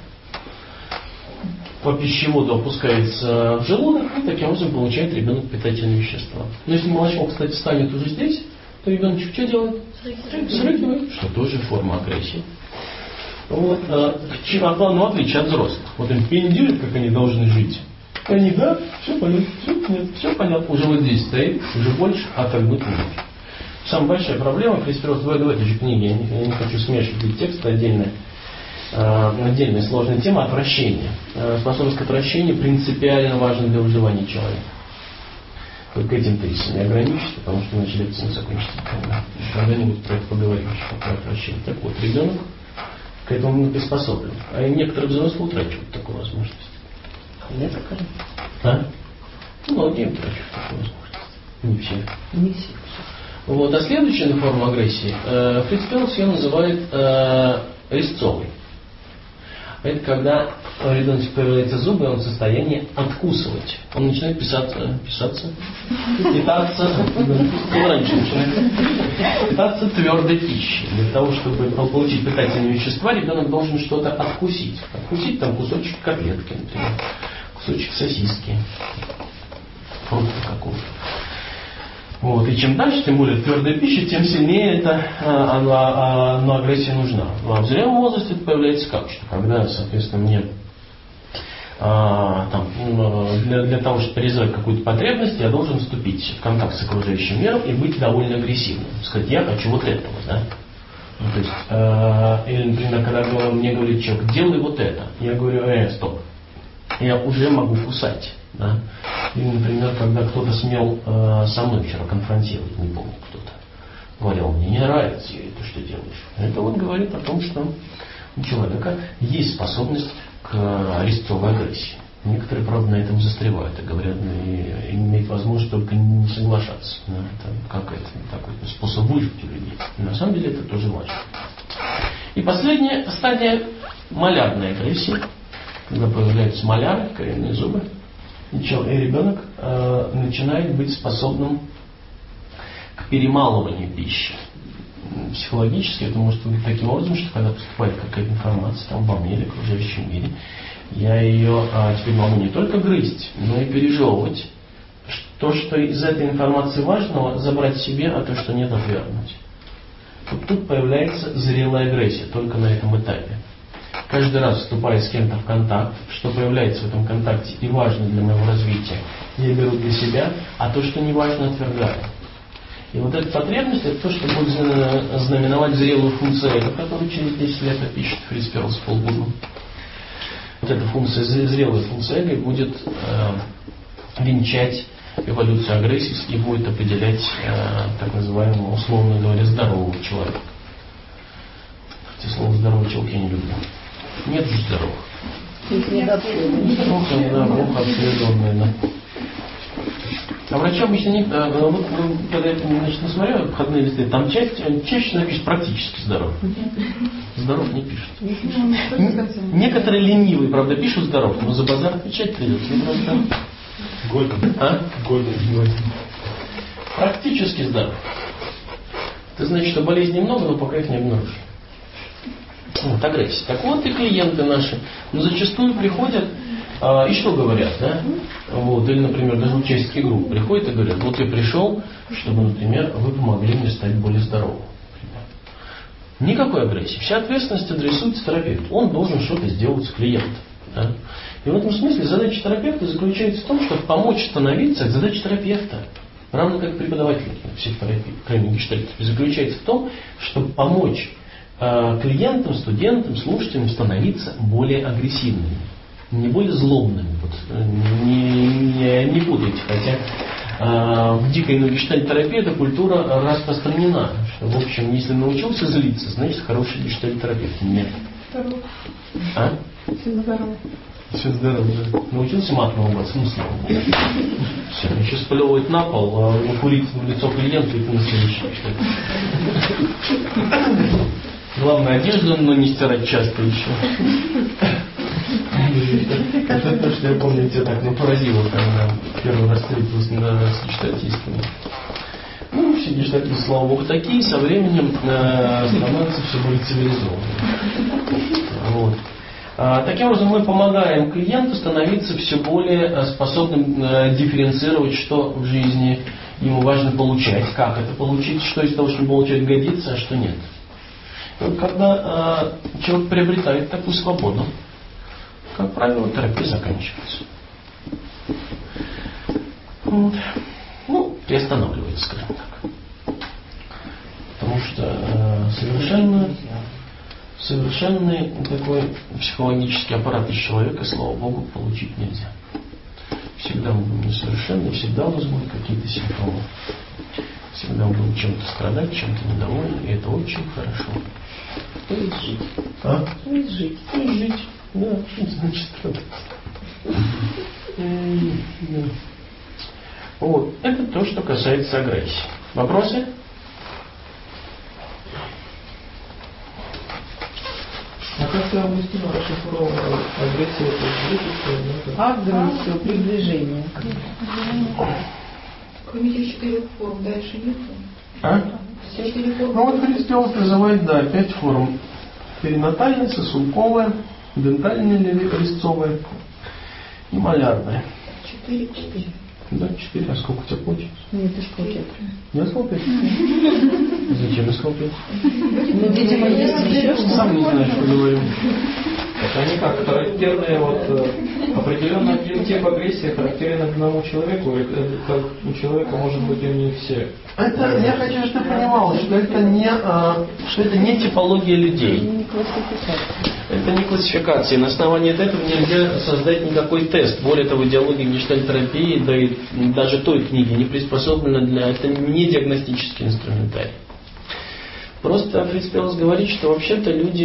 [SPEAKER 1] по пищеводу опускается в желудок, и таким образом получает ребенок питательные вещества. Но если молочко, кстати, станет уже здесь, то ребеночек что делает? Срыгивает, что тоже форма агрессии. Вот, в отличие от взрослых. Вот им пиндюрят, как они должны жить. Они, да, все понятно, все понятно. Уже вот здесь стоит, уже больше отогнуть не может. Самая большая проблема, Фриц Перлс в этой же книге, я не хочу смешивать тексты отдельная сложная тема отвращения. Способность к отвращению принципиально важна для выживания человека. Только этим ты не ограничишься, потому что иначе лекция не закончится. Когда-нибудь про это поговорим еще, про отвращение. Так вот, ребенок к этому не приспособлен. А некоторые взрослые утрачивают такую возможность.
[SPEAKER 2] Некоторые?
[SPEAKER 1] Многие утрачивают такую возможность. Не все.
[SPEAKER 2] Не все.
[SPEAKER 1] Вот. А следующая форма агрессии, Фриц Перлс ее называет резцовой. Это когда у ребенка появляются зубы, он в состоянии откусывать. Он начинает питаться твердой пищей. Для того, чтобы получить питательные вещества, ребенок должен что-то откусить. Откусить кусочек котлетки, например, кусочек сосиски. Вот. И чем дальше, тем более твердая пища, тем сильнее но агрессия нужна. А в зрелом возрасте это появляется как? Что когда, соответственно, мне для того, чтобы реализовать какую-то потребность, я должен вступить в контакт с окружающим миром и быть довольно агрессивным. Сказать, я хочу вот этого, да? Ну, то есть, или, например, когда мне говорит человек, делай вот это, я говорю, стоп, я уже могу кусать, да? Или, например, когда кто-то смел со мной вчера конфронтировать, не помню кто-то, говорил, мне не нравится то, что делаешь. Это вот говорит о том, что у человека есть способность к резцовой агрессии. Некоторые, правда, на этом застревают и говорят, и имеют возможность только не соглашаться. Да, это какой-то такой способ выжить у людей. И на самом деле это тоже важно. И последняя стадия – малярная агрессия. Когда появляются маляры, коренные зубы, и ребенок начинает быть способным к перемалыванию пищи. Психологически это может быть таким образом, что когда поступает какая-то информация там, обо мне или окружающем мире, я ее теперь могу не только грызть, но и пережевывать. То, что из этой информации важного, забрать себе, а то, что нет, отвергнуть. Вот тут появляется зрелая агрессия, только на этом этапе. Каждый раз, вступая с кем-то в контакт, что появляется в этом контакте и важно для моего развития, я беру для себя, а то, что не важно, отвергаю. И вот эта потребность, это то, что будет знаменовать зрелую функцию эго, которую через 10 лет опишет Фриц Перлс в Полбудну. Вот эта функция, зрелая функция эго будет венчать эволюцию агрессии и будет определять так называемого, условно говоря, здорового человека. Хотя слово «здоровый человек» я не люблю. Нет же здоровых. Плохо обследованные, да. А врачи обычно не... Вот, когда я смотрю обходные листы, там чаще напишут практически здоров. Здоров не пишут. Некоторые ленивые, правда, пишут здоров, но за базар отвечать придется.
[SPEAKER 3] Годен. Годен.
[SPEAKER 1] Практически здоров. Это значит, что болезней много, но пока их не обнаружили. Вот агрессия. Так вот и клиенты наши, но зачастую приходят и что говорят, да? Вот, или, например, даже участники групп приходят и говорят, вот я пришел, чтобы, например, вы помогли мне стать более здоровым. Никакой агрессии. Вся ответственность адресуется терапевту. Он должен что-то сделать с клиентом. Да? И в этом смысле задача терапевта заключается в том, чтобы помочь становиться, это задача терапевта. Равно как преподавателя психотерапии, кроме гештальтерапии, заключается в том, чтобы помочь клиентам, студентам, слушателям становиться более агрессивными. Не более злобными. Вот, не путайте. Хотя в дикой гештальтерапии эта культура распространена. Что, в общем, если научился злиться, значит хороший гештальтерапевт. Нет. А?
[SPEAKER 2] Все здорово.
[SPEAKER 1] Все здорово, да. Научился матом ругаться, ну слава богу. Все, еще сплевывать на пол, а курить в лицо клиенту, это на следующий. Главное одежду, но не стирать часто еще. Это то, что я помню, тебя так поразило, когда первый раз встретилась с гештальтистами. Ну, все гештальтисты, слава богу, такие, со временем становятся все более цивилизованными. Вот. Таким образом, мы помогаем клиенту становиться все более способным дифференцировать, что в жизни ему важно получать, как это получить, что из того, что получать, годится, а что нет. И вот когда человек приобретает такую свободу, как правило, терапия заканчивается. Вот. Ну, приостанавливается, скажем так. Потому что совершенный такой психологический аппарат из человека, слава богу, получить нельзя. Всегда мы будем несовершенны, всегда у нас будут какие-то симптомы. Всегда мы будем чем-то страдать, чем-то недовольны, и это очень хорошо.
[SPEAKER 2] То есть жить.
[SPEAKER 1] А?
[SPEAKER 2] То есть жить.
[SPEAKER 1] То есть жить. Да, что значит страдать? Вот. Это то, что касается агрессии. Вопросы?
[SPEAKER 3] А как ты Августина расшифровала агрессию от
[SPEAKER 2] Агрессию, приближение.
[SPEAKER 4] Кроме этих 4 форм дальше нет?
[SPEAKER 1] А?
[SPEAKER 4] Все 4 формы.
[SPEAKER 1] Ну вот Христос призывает, да, 5 форм. Перинатальная, сосулковая, дентальная или резцовая и малярная.
[SPEAKER 4] 4.
[SPEAKER 1] Да, 4. А сколько у тебя получилось?
[SPEAKER 2] Нет, ты сказал 5.
[SPEAKER 1] Я сказал 5. Зачем я сказал 5?
[SPEAKER 2] Ну, видимо, есть еще что-то.
[SPEAKER 1] Сам не знаю, что говорю.
[SPEAKER 3] Это они как характерные определенный тип агрессии характерен одному человеку, и как у человека может быть и не все.
[SPEAKER 1] Это, я хочу, чтобы ты понимал, что это не типология людей.
[SPEAKER 2] Не классификация.
[SPEAKER 1] Это не классификация. На основании этого нельзя создать никакой тест. Более того, идеология гештальт-терапии, да и даже той книги не приспособлена для... Это не диагностический инструментарий. Просто Фрицпелс говорит, что вообще-то люди,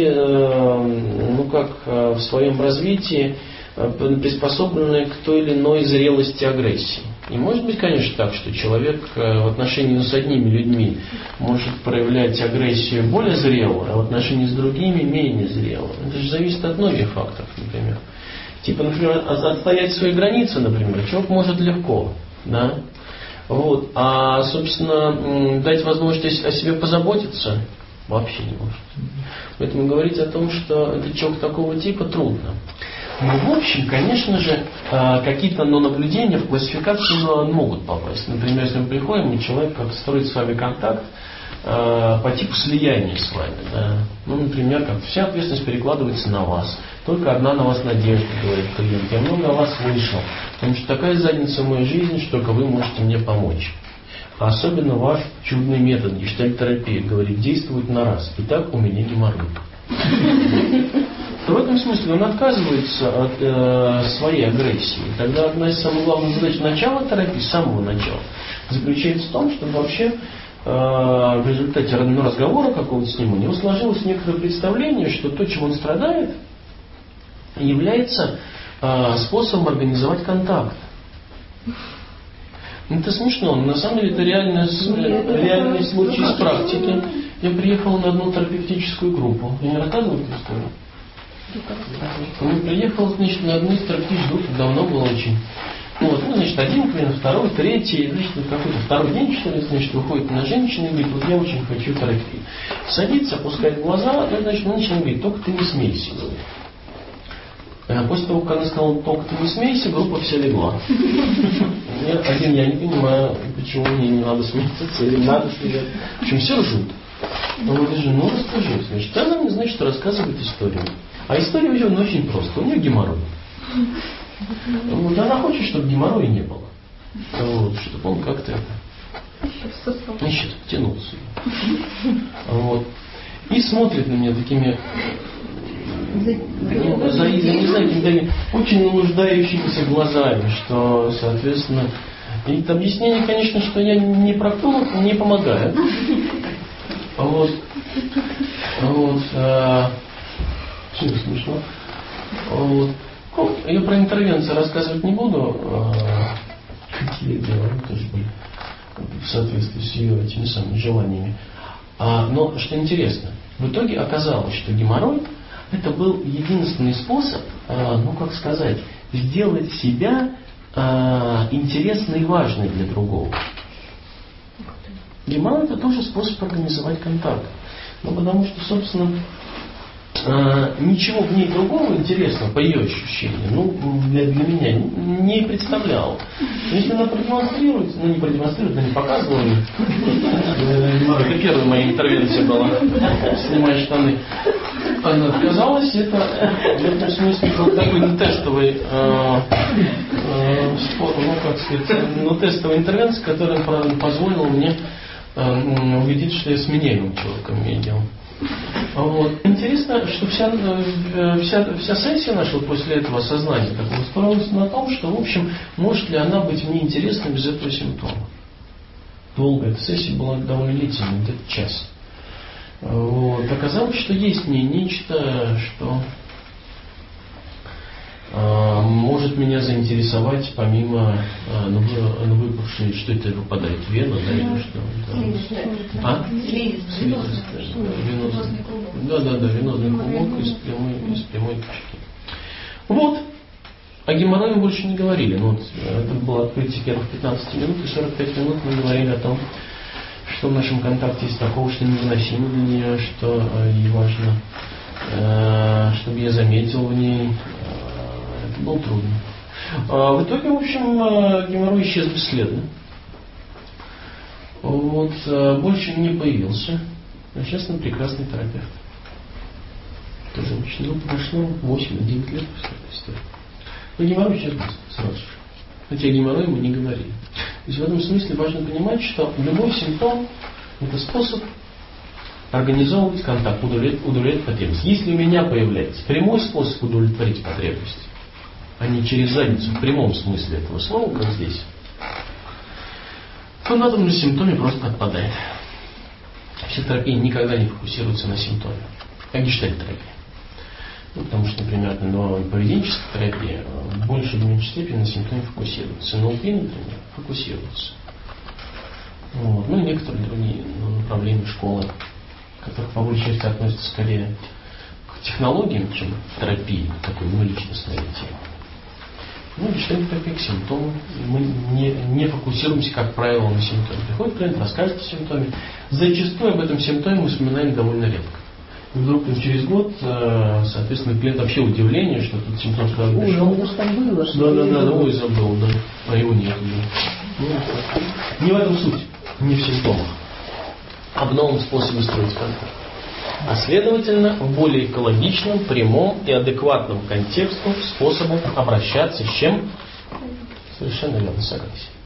[SPEAKER 1] в своем развитии приспособлены к той или иной зрелости агрессии. И может быть, конечно, так, что человек в отношении с одними людьми может проявлять агрессию более зрелую, а в отношении с другими менее зрелую. Это же зависит от многих факторов, например. Например, отстоять свои границы, например, человек может легко, да? Вот. А, собственно, дать возможность о себе позаботиться вообще не может. Поэтому говорить о том, что это человек такого типа, трудно. Но, в общем, конечно же, какие-то наблюдения в классификацию могут попасть. Например, если мы приходим, и человек как строит с вами контакт по типу слияния с вами. Да? Например, как вся ответственность перекладывается на вас. Только одна на вас надежда, говорит клиент. Я много о вас слышал. Потому что такая задница в моей жизни, что только вы можете мне помочь. А особенно ваш чудный метод гештальт-терапии, говорит, действует на раз. Итак, у меня геморрой. То в этом смысле он отказывается от своей агрессии. Тогда одна из самых главных задач начала терапии, с самого начала, заключается в том, чтобы вообще в результате разговора какого-то с ним у него сложилось некоторое представление, что то, чем он страдает, является способом организовать контакт. Это смешно, но на самом деле это реальный случай из практики. Я приехал на одну терапевтическую группу. Я не рассказывал эту историю? Я приехал, значит, на одну из терапевтических групп, давно было очень. Один клиент, второй, третий, какой-то второй день, что ли, выходит на женщину и говорит, я очень хочу терапию. Садится, опускает глаза, мы начинаем говорить, только ты не смейся. После того, как она сказала, только ты не смейся, группа вся легла. Я не понимаю, почему мне не надо смеяться, или надо смеяться. В общем, все ржут. Он говорит, расскажи. Значит, она мне, рассказывает историю. А история у нее очень просто. У нее геморрой. Она хочет, чтобы геморроя не было. Чтобы он как-то тянулся. И смотрит на меня такими... очень нуждающимися глазами, что, соответственно, и объяснение, конечно, что я не проктолог, не помогает. Все смешно. Я про интервенцию рассказывать не буду. Какие дела тоже были в соответствии с ее этими самыми желаниями. Но что интересно, в итоге оказалось, что геморрой это был единственный способ, сделать себя интересной и важной для другого. Геморрой это тоже способ организовать контакт. Потому что, собственно, ничего в ней другого интересного, по ее ощущениям, для меня не представляла. Если она продемонстрирует, не продемонстрирует, не показывала. Это первая моя интервенция была, снимая штаны. Она отказалась, это в этом смысле был такой тестовый тестовая интервенция, которая позволила мне увидеть, что я с меняемым человеком имею дело. Интересно, что вся сессия наша после этого осознания строилась на том, что, в общем, может ли она быть мне интересна без этого симптома. Долго эта сессия была довольно длительной, где-то час. Оказалось, что есть в ней нечто, что может меня заинтересовать помимо выпавшей, что это выпадает, вена, да, или что? Венозный клубок. Да, венозный клубок из прямой точки. О геморрое мы больше не говорили. Это было открытие первых 15 минут, и 45 минут мы говорили о том, что в нашем контакте есть такого, что невыносимо для нее, что ей важно, чтобы я заметил в ней. Это было трудно. В итоге, в общем, геморрой исчез бесследно. Вот, больше не появился. А сейчас он прекрасный терапевт. Тоже очень прошло 8-9 лет после этой истории. Но геморрой исчез сразу же. Хотя геморрой ему не говорили. То есть в этом смысле важно понимать, что любой симптом – это способ организовывать контакт, удовлетворять потребность. Если у меня появляется прямой способ удовлетворить потребность, а не через задницу в прямом смысле этого слова, как здесь, то на том же симптоме просто отпадает. Психотерапия никогда не фокусируется на симптоме, как гештальт-терапия. Потому что, например, поведенческая терапия в большей или меньшей степени на симптоме фокусируется. НЛП, например, фокусируется. Вот. Ну и некоторые другие направления школы, которые по большей части относятся скорее к технологиям, чем к терапии, такой личностной темы. Ну, гештальт-терапия к симптомам. Мы не фокусируемся, как правило, на симптоме. Приходит клиент, расскажет о симптоме. Зачастую об этом симптоме мы вспоминаем довольно редко. И вдруг через год, соответственно, клиент вообще удивление, что тут симптом сказал.
[SPEAKER 2] Ой, у нас там было, что
[SPEAKER 1] Да, ой, забыл, да. А его нет. Не в этом суть, не в симптомах, а в новом способе строить контакт. А следовательно, в более экологичном, прямом и адекватном контексту способом обращаться с чем? Совершенно верно, согласен.